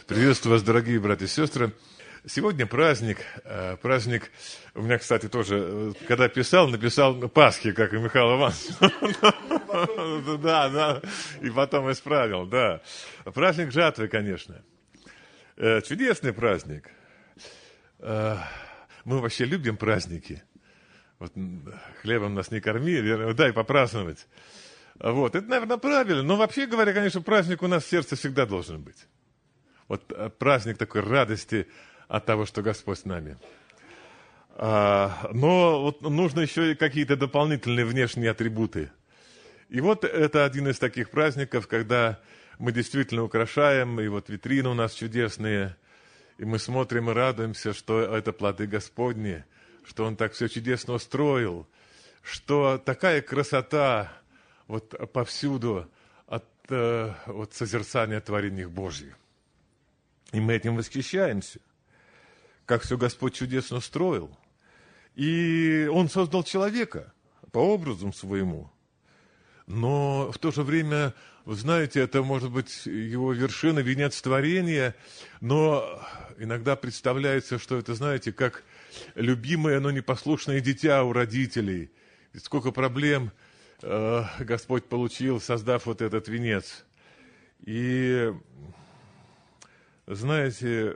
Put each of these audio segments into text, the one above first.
Приветствую вас, дорогие братья и сестры. Сегодня праздник. Праздник, у меня, кстати, тоже, когда написал Пасхи, как и Михаил Иванович. Да, и потом исправил, да. Праздник жатвы, конечно. Чудесный праздник. Мы вообще любим праздники. Вот хлебом нас не корми, дай попраздновать. Вот, это, наверное, правильно. Но вообще говоря, конечно, праздник у нас в сердце всегда должен быть. Вот праздник такой радости от того, что Господь с нами. Но вот нужно еще и какие-то дополнительные внешние атрибуты. И вот это один из таких праздников, когда мы действительно украшаем, и вот витрины у нас чудесные, и мы смотрим и радуемся, что это плоды Господни, что Он так все чудесно устроил, что такая красота вот повсюду от вот созерцания творений Божьих. И мы этим восхищаемся, как все Господь чудесно устроил. И Он создал человека по образу своему. Но в то же время, вы знаете, это может быть его вершина, венец творения, но иногда представляется, что это, знаете, как любимое, но непослушное дитя у родителей. Ведь сколько проблем Господь получил, создав вот этот венец. И знаете,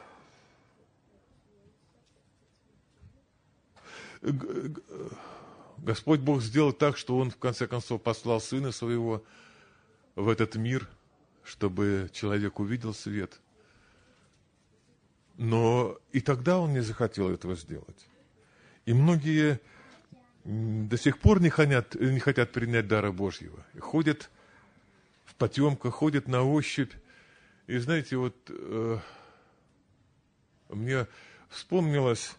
Господь Бог сделал так, что Он, в конце концов, послал Сына Своего в этот мир, чтобы человек увидел свет. Но и тогда Он не захотел этого сделать. И многие до сих пор не хотят принять дара Божьего. И ходят в потемках, ходят на ощупь. И знаете, вот мне вспомнилась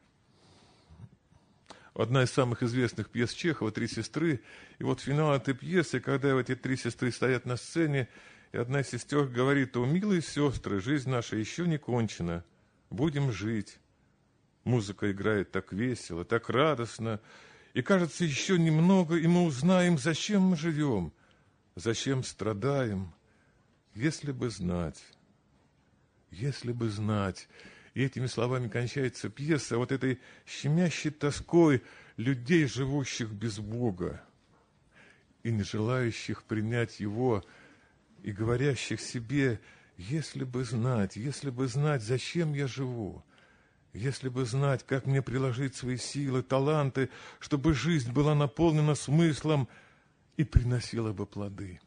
одна из самых известных пьес Чехова «Три сестры». И вот финал этой пьесы, когда эти три сестры стоят на сцене, и одна из сестер говорит: «О, милые сестры, жизнь наша еще не кончена, будем жить». Музыка играет так весело, так радостно. И кажется, еще немного, и мы узнаем, зачем мы живем, зачем страдаем. Если бы знать, если бы знать. И этими словами кончается пьеса вот этой щемящей тоской людей, живущих без Бога и не желающих принять Его, и говорящих себе: если бы знать, зачем я живу, если бы знать, как мне приложить свои силы, таланты, чтобы жизнь была наполнена смыслом и приносила бы плоды.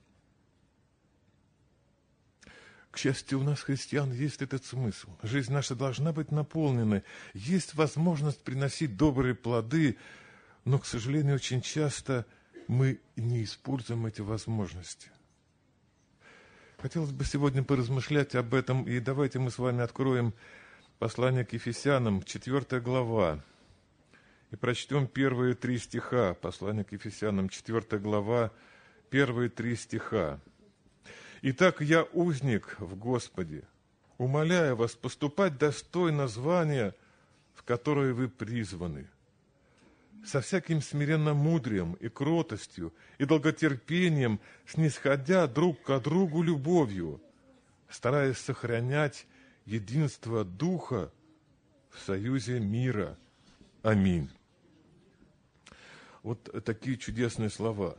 К счастью, у нас, христиан, есть этот смысл. Жизнь наша должна быть наполнена. Есть возможность приносить добрые плоды, но, к сожалению, очень часто мы не используем эти возможности. Хотелось бы сегодня поразмышлять об этом, и давайте мы с вами откроем послание к Ефесянам, 4 глава, и прочтем первые 3 стиха. Послание к Ефесянам, 4 глава, первые 3 стиха. «Итак, я узник в Господе, умоляю вас поступать достойно звания, в которое вы призваны, со всяким смиренномудрием и кротостью и долготерпением, снисходя друг к другу любовью, стараясь сохранять единство Духа в союзе мира. Аминь». Вот такие чудесные слова.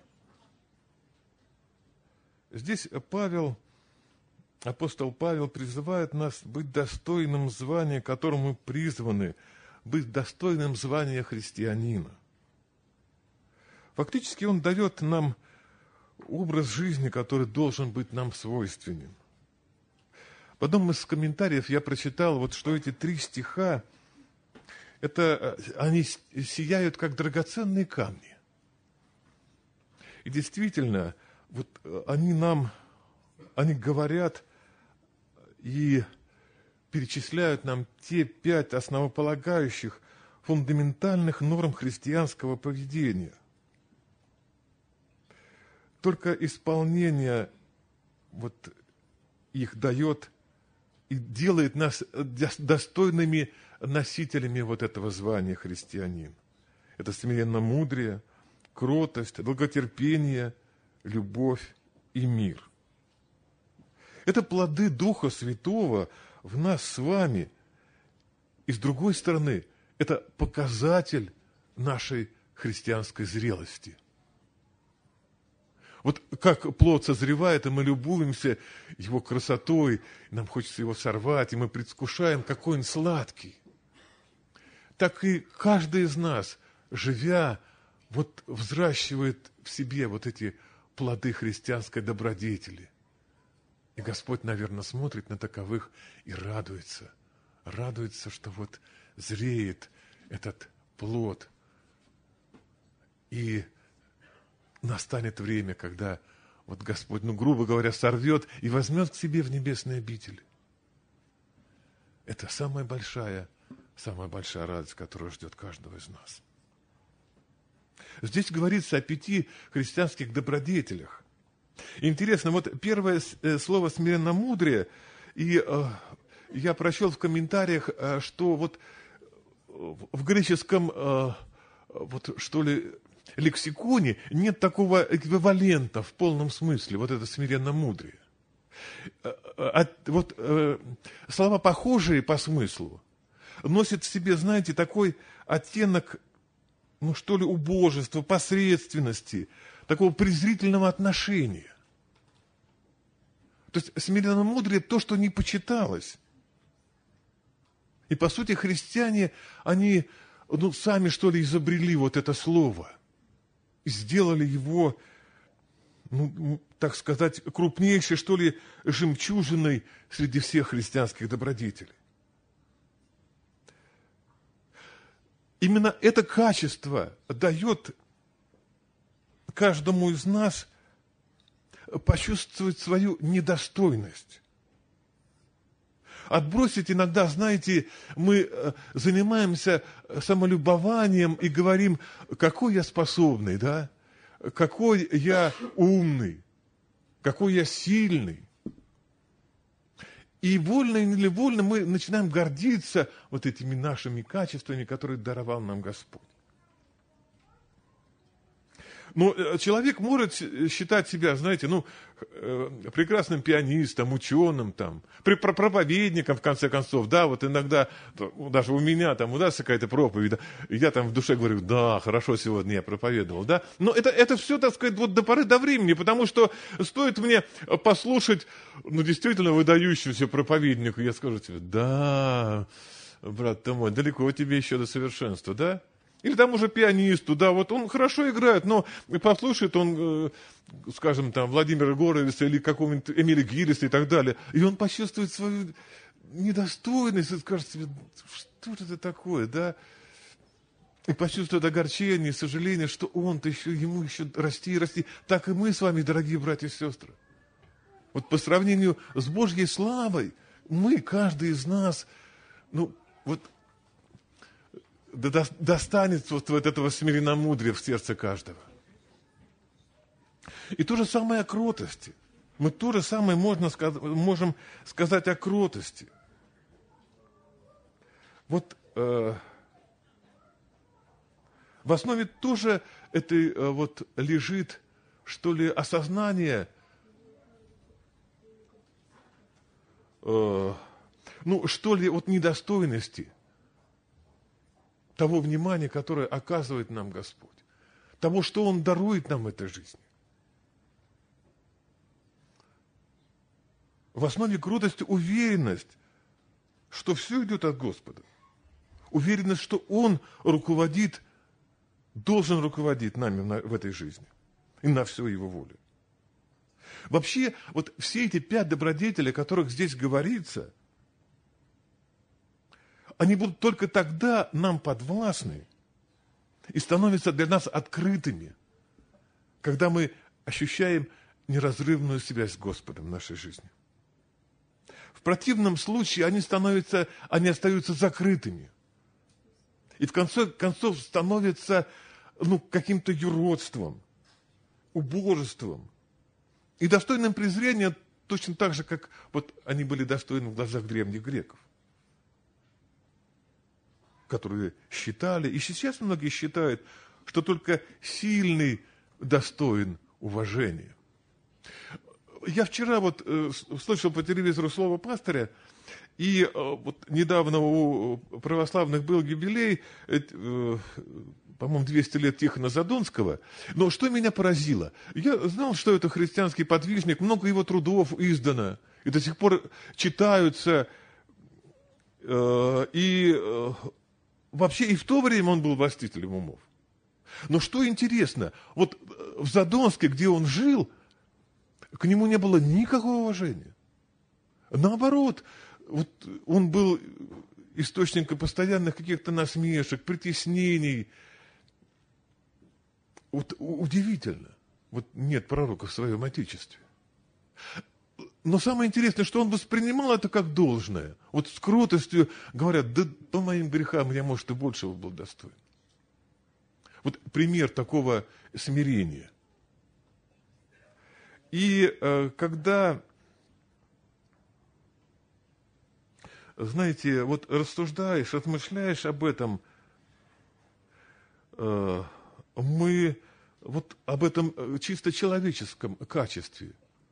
Здесь апостол Павел призывает нас быть достойным звания, к которому мы призваны, быть достойным звания христианина. Фактически он дает нам образ жизни, который должен быть нам свойственен. В одном из комментариев я прочитал, вот, что эти 3 стиха, они сияют, как драгоценные камни. И действительно, вот они говорят и перечисляют нам те 5 основополагающих, фундаментальных норм христианского поведения. Только исполнение вот их дает и делает нас достойными носителями вот этого звания христианин. Это смиренномудрие, кротость, долготерпение, любовь и мир. Это плоды Духа Святого в нас с вами. И с другой стороны, это показатель нашей христианской зрелости. Вот как плод созревает, и мы любуемся его красотой, и нам хочется его сорвать, и мы предвкушаем, какой он сладкий. Так и каждый из нас, живя, вот взращивает в себе вот эти плоды христианской добродетели. И Господь, наверное, смотрит на таковых и радуется. Радуется, что вот зреет этот плод. И настанет время, когда вот Господь, грубо говоря, сорвет и возьмет к себе в небесные обители. Это самая большая радость, которая ждет каждого из нас. Здесь говорится о 5 христианских добродетелях. Интересно, вот первое слово «смиренномудрие», и я прочел в комментариях, что вот в греческом, лексиконе нет такого эквивалента в полном смысле, вот это смиренномудрие. Слова похожие по смыслу носят в себе, знаете, такой оттенок, убожества, посредственности, такого презрительного отношения. То есть смиренномудрие – то, что не почиталось. И, по сути, христиане, они, сами, изобрели вот это слово. И сделали его, так сказать, крупнейшей, жемчужиной среди всех христианских добродетелей. Именно это качество дает каждому из нас почувствовать свою недостойность. Отбросить иногда, знаете, мы занимаемся самолюбованием и говорим, какой я способный, да? Какой я умный, какой я сильный. И вольно или невольно мы начинаем гордиться вот этими нашими качествами, которые даровал нам Господь. Но человек может считать себя, знаете, прекрасным пианистом, ученым, проповедником, в конце концов, да, вот иногда, даже у меня удастся какая-то проповедь, да, и я в душе говорю, да, хорошо сегодня я проповедовал, да, но это все, так сказать, до поры до времени, потому что стоит мне послушать, действительно выдающегося проповедника, я скажу тебе, да, брат ты мой, далеко тебе еще до совершенства, да? Или тому же пианисту, да, вот он хорошо играет, но послушает он, скажем, Владимира Горовица или какого-нибудь Эмиля Гиллиса и так далее, и он почувствует свою недостойность и скажет себе, что это такое, да, и почувствует огорчение, сожаление, что он-то ему еще расти и расти. Так и мы с вами, дорогие братья и сестры. Вот по сравнению с Божьей славой, мы, каждый из нас, достанется вот этого смиренномудрия в сердце каждого. И то же самое о кротости. Мы то же самое можем сказать о кротости. Вот в основе тоже этой лежит, осознание, недостойности того внимания, которое оказывает нам Господь, того, что Он дарует нам в этой жизни. В основе кротости уверенность, что все идет от Господа. Уверенность, что Он должен руководить нами в этой жизни и на всю Его волю. Вообще, все эти 5 добродетелей, о которых здесь говорится, они будут только тогда нам подвластны и становятся для нас открытыми, когда мы ощущаем неразрывную связь с Господом в нашей жизни. В противном случае они остаются закрытыми. И в конце концов становятся каким-то юродством, убожеством и достойным презрения точно так же, как они были достойны в глазах древних греков, которые считали, и сейчас многие считают, что только сильный достоин уважения. Я вчера слышал по телевизору слово пастыря, и вот недавно у православных был юбилей, по-моему, 200 лет Тихона Задонского. Но что меня поразило? Я знал, что это христианский подвижник, много его трудов издано, и до сих пор читаются. Вообще и в то время он был властителем умов. Но что интересно, вот в Задонске, где он жил, к нему не было никакого уважения. Наоборот, вот он был источником постоянных каких-то насмешек, притеснений. Вот удивительно. Вот нет пророка в своем отечестве. Но самое интересное, что он воспринимал это как должное. Вот с кротостью говорят, да по моим грехам я, может, и большего был достоин. Вот пример такого смирения. И когда, знаете, вот рассуждаешь, размышляешь об этом, мы вот об этом чисто человеческом качестве.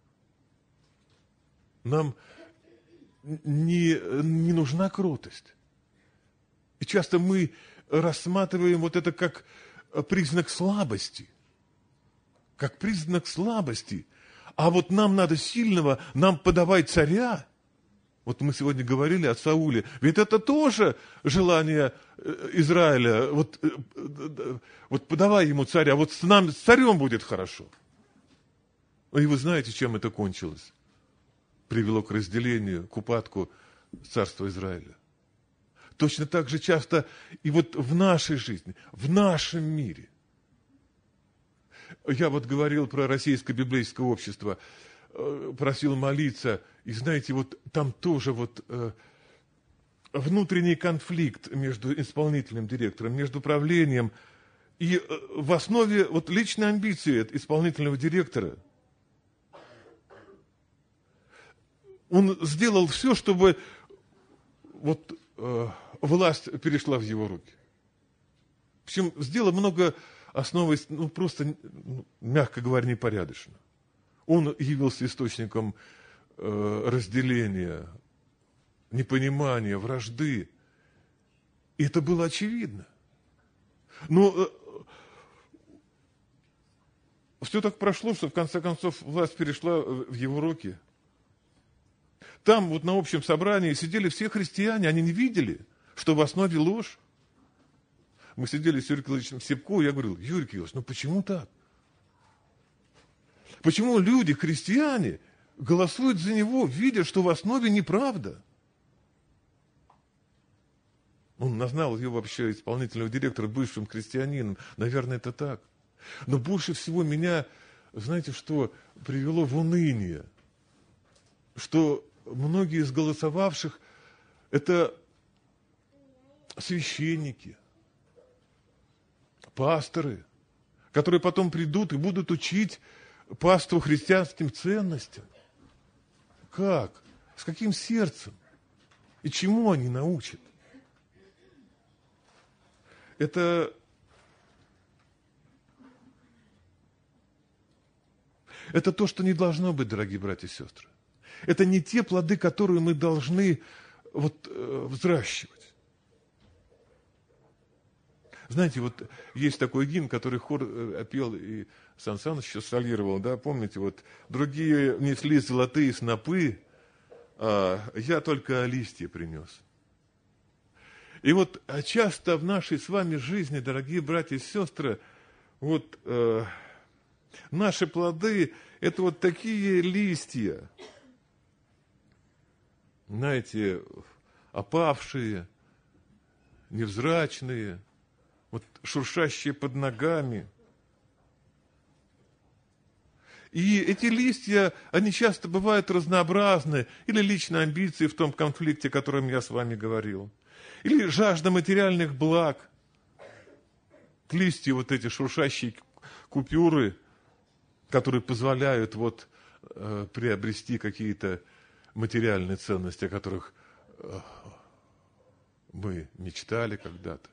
Нам не нужна кротость. И часто мы рассматриваем вот это как признак слабости. Как признак слабости. А вот нам надо сильного, нам подавай царя. Вот мы сегодня говорили о Сауле. Ведь это тоже желание Израиля. Вот подавай ему царя, вот с нами, с царем будет хорошо. И вы знаете, чем это кончилось? Привело к разделению, к упадку царства Израиля. Точно так же часто и вот в нашей жизни, в нашем мире. Я вот говорил про Российское библейское общество, просил молиться, и знаете, вот там тоже вот внутренний конфликт между исполнительным директором, между правлением, и в основе вот личной амбиции исполнительного директора. Он сделал все, чтобы вот власть перешла в его руки. Причем сделал много основываясь, просто, мягко говоря, непорядочно. Он явился источником разделения, непонимания, вражды. И это было очевидно. Но все так прошло, что в конце концов власть перешла в его руки. Там вот на общем собрании сидели все христиане, они не видели, что в основе ложь. Мы сидели с Юрием Кирилловичем Сипко, и я говорил: Юрий Кириллович, почему так? Почему люди, христиане, голосуют за него, видя, что в основе неправда? Он назвал его вообще исполнительного директора бывшим христианином. Наверное, это так. Но больше всего меня, знаете, что привело в уныние? Что многие из голосовавших – это священники, пасторы, которые потом придут и будут учить паству христианским ценностям. Как? С каким сердцем? И чему они научат? Это то, что не должно быть, дорогие братья и сестры. Это не те плоды, которые мы должны взращивать. Знаете, вот есть такой гимн, который хор пел, и Сан Саныч еще солировал, да, помните, вот другие несли золотые снопы, а я только листья принес. И вот часто в нашей с вами жизни, дорогие братья и сестры, наши плоды – это вот такие листья, знаете, опавшие, невзрачные, шуршащие под ногами. И эти листья, они часто бывают разнообразны, или личные амбиции в том конфликте, о котором я с вами говорил, или жажда материальных благ. Листья, эти шуршащие купюры, которые позволяют приобрести какие-то материальные ценности, о которых мы мечтали когда-то.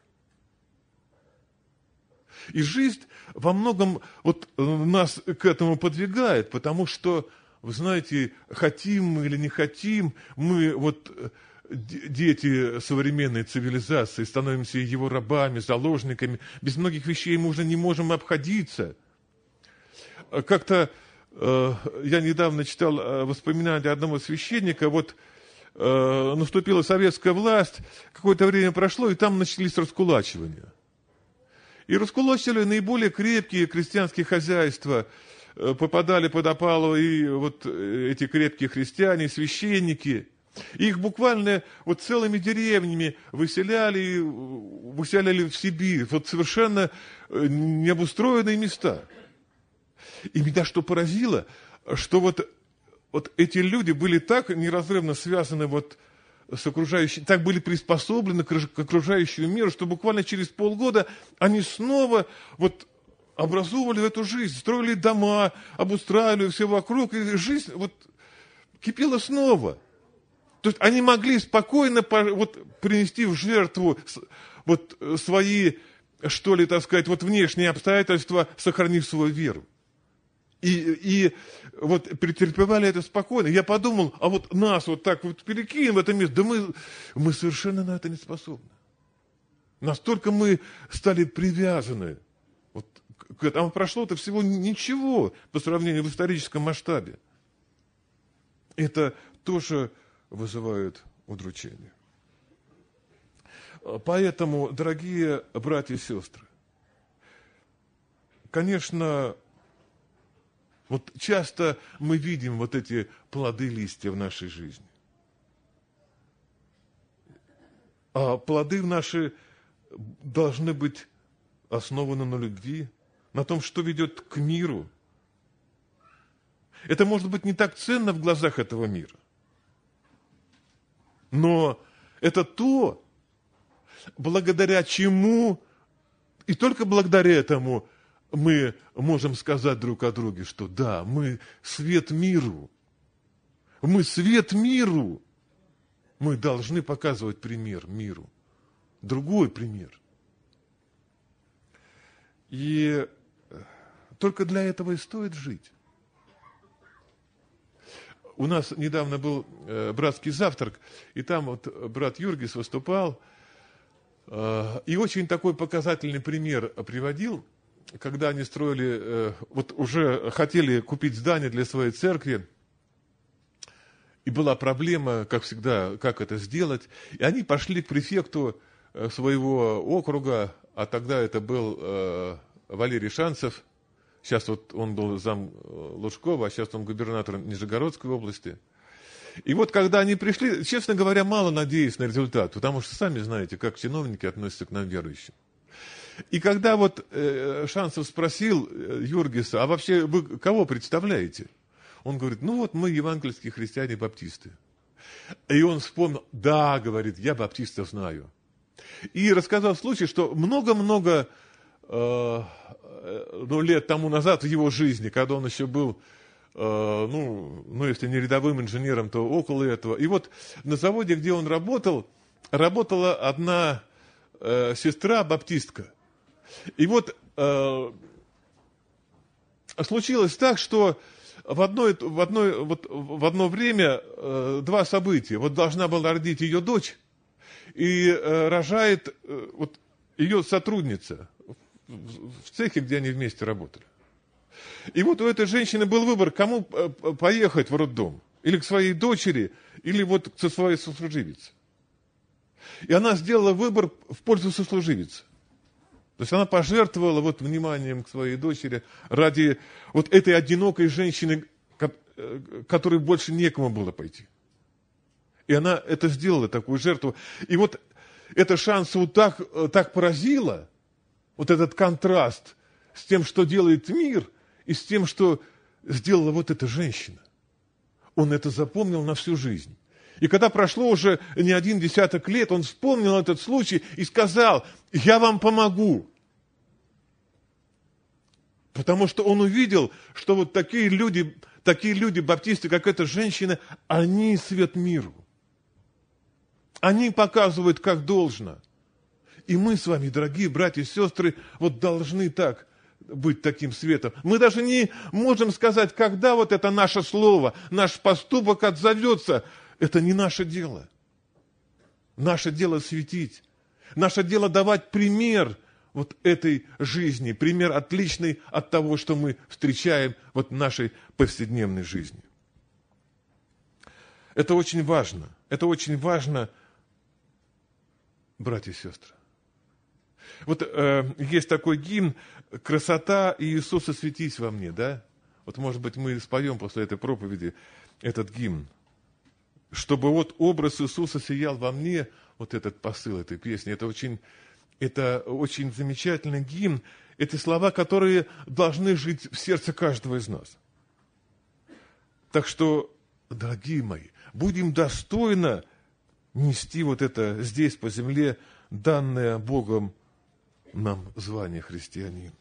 И жизнь во многом нас к этому подвигает, потому что вы знаете, хотим мы или не хотим, мы вот дети современной цивилизации, становимся его рабами, заложниками. Без многих вещей мы уже не можем обходиться. Как-то я недавно читал воспоминания одного священника, вот наступила советская власть, какое-то время прошло, и там начались раскулачивания. И раскулачивали наиболее крепкие крестьянские хозяйства, попадали под опалу и вот эти крепкие христиане, священники. Их буквально вот целыми деревнями выселяли в Сибирь, вот совершенно необустроенные места. И меня что поразило, что вот эти люди были так неразрывно связаны вот с окружающим, так были приспособлены к окружающему миру, что буквально через полгода они снова вот образовывали эту жизнь, строили дома, обустраивали все вокруг, и жизнь вот кипела снова. То есть они могли спокойно вот принести в жертву вот свои, что ли, так сказать, вот внешние обстоятельства, сохранив свою веру. И вот претерпевали это спокойно. Я подумал, а вот нас вот так вот перекинем в это место, да мы совершенно на это не способны. Настолько мы стали привязаны вот к этому. Прошло-то всего ничего по сравнению в историческом масштабе. Это тоже вызывает удручение. Поэтому, дорогие братья и сестры, конечно, вот часто мы видим вот эти плоды листья в нашей жизни. А плоды наши должны быть основаны на любви, на том, что ведет к миру. Это может быть не так ценно в глазах этого мира. Но это то, благодаря чему, и только благодаря этому, мы можем сказать друг о друге, что да, мы свет миру. Мы свет миру. Мы должны показывать пример миру. Другой пример. И только для этого и стоит жить. У нас недавно был братский завтрак, и там вот брат Юргис выступал, и очень такой показательный пример приводил, когда они строили, вот уже хотели купить здание для своей церкви, и была проблема, как всегда, как это сделать, и они пошли к префекту своего округа, а тогда это был Валерий Шанцев, сейчас вот он был зам Лужкова, а сейчас он губернатор Нижегородской области. И вот когда они пришли, честно говоря, мало надеясь на результат, потому что сами знаете, как чиновники относятся к нам верующим. И когда вот Шанцев спросил Юргиса, а вообще вы кого представляете? Он говорит, ну вот мы евангельские христиане-баптисты. И он вспомнил, да, говорит, я баптистов знаю. И рассказал случай, что много-много лет тому назад в его жизни, когда он еще был, если не рядовым инженером, то около этого. И вот на заводе, где он работал, работала одна сестра баптистка. И вот случилось так, что в одно время два события. Вот должна была родить ее дочь, и рожает вот ее сотрудница в цехе, где они вместе работали. И вот у этой женщины был выбор, кому поехать в роддом. Или к своей дочери, или вот к своей сослуживице. И она сделала выбор в пользу сослуживицы. То есть она пожертвовала вот вниманием к своей дочери ради вот этой одинокой женщины, которой больше некому было пойти. И она это сделала, такую жертву. И вот это Шанцеву так поразило, вот этот контраст с тем, что делает мир, и с тем, что сделала вот эта женщина. Он это запомнил на всю жизнь. И когда прошло уже не один десяток лет, он вспомнил этот случай и сказал, я вам помогу. Потому что он увидел, что вот такие люди, баптисты, как эта женщина, они свет миру. Они показывают, как должно. И мы с вами, дорогие братья и сестры, вот должны так быть таким светом. Мы даже не можем сказать, когда вот это наше слово, наш поступок отзовется. Это не наше дело. Наше дело светить. Наше дело давать пример вот этой жизни, пример отличный от того, что мы встречаем вот в нашей повседневной жизни. Это очень важно. Это очень важно, братья и сестры. Вот есть такой гимн «Красота Иисуса, светись во мне», да? Вот, может быть, мы споем после этой проповеди этот гимн. Чтобы вот образ Иисуса сиял во мне, вот этот посыл этой песни, это очень замечательный гимн. Эти слова, которые должны жить в сердце каждого из нас. Так что, дорогие мои, будем достойно нести вот это здесь, по земле, данное Богом нам звание христианин.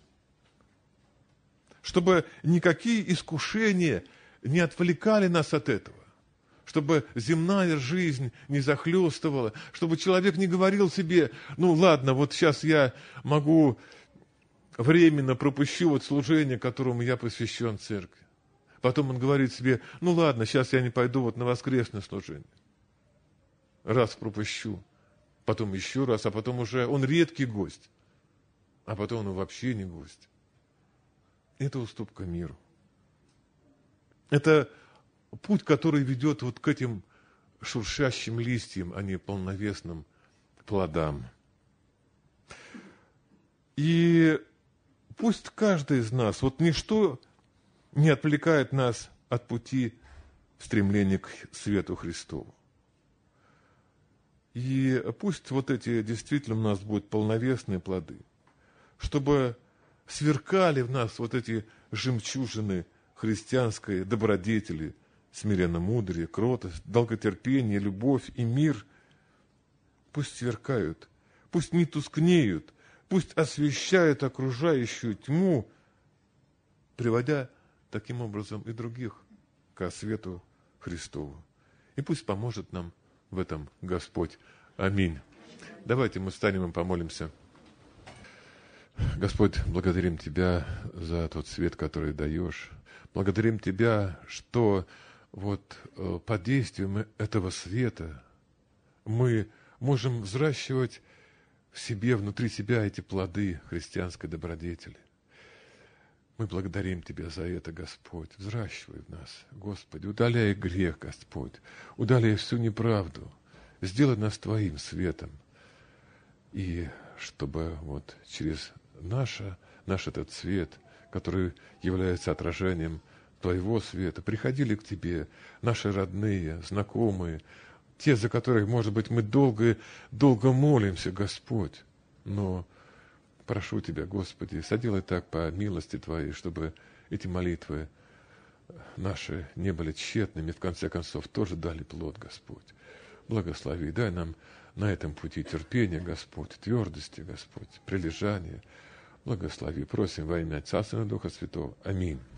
Чтобы никакие искушения не отвлекали нас от этого. Чтобы земная жизнь не захлестывала, чтобы человек не говорил себе, ну ладно, вот сейчас я могу временно пропущу вот служение, которому я посвящен церкви. Потом он говорит себе, ну ладно, сейчас я не пойду вот на воскресное служение. Раз пропущу, потом еще раз, а потом уже он редкий гость, а потом он вообще не гость. Это уступка миру. Это путь, который ведет вот к этим шуршащим листьям, а не полновесным плодам. И пусть каждый из нас, вот ничто не отвлекает нас от пути стремления к свету Христову. И пусть вот эти действительно у нас будут полновесные плоды, чтобы сверкали в нас вот эти жемчужины христианской добродетели, смиренно-мудрее, кротость, долготерпение, любовь и мир. Пусть сверкают, пусть не тускнеют, пусть освещают окружающую тьму, приводя таким образом и других ко свету Христову. И пусть поможет нам в этом Господь. Аминь. Давайте мы встанем и помолимся. Господь, благодарим Тебя за тот свет, который даешь. Благодарим Тебя, что вот под действием этого света мы можем взращивать в себе, внутри себя эти плоды христианской добродетели. Мы благодарим Тебя за это, Господь. Взращивай в нас, Господи, удаляй грех, Господь, удаляй всю неправду. Сделай нас Твоим светом. И чтобы вот через наш этот свет, который является отражением Твоего света, приходили к Тебе наши родные, знакомые, те, за которых, может быть, мы долго молимся, Господь. Но прошу Тебя, Господи, соделай так по милости Твоей, чтобы эти молитвы наши не были тщетными, в конце концов тоже дали плод, Господь. Благослови, дай нам на этом пути терпения, Господь, твердости, Господь, прилежания. Благослови, просим во имя Отца, Сына и Духа Святого. Аминь.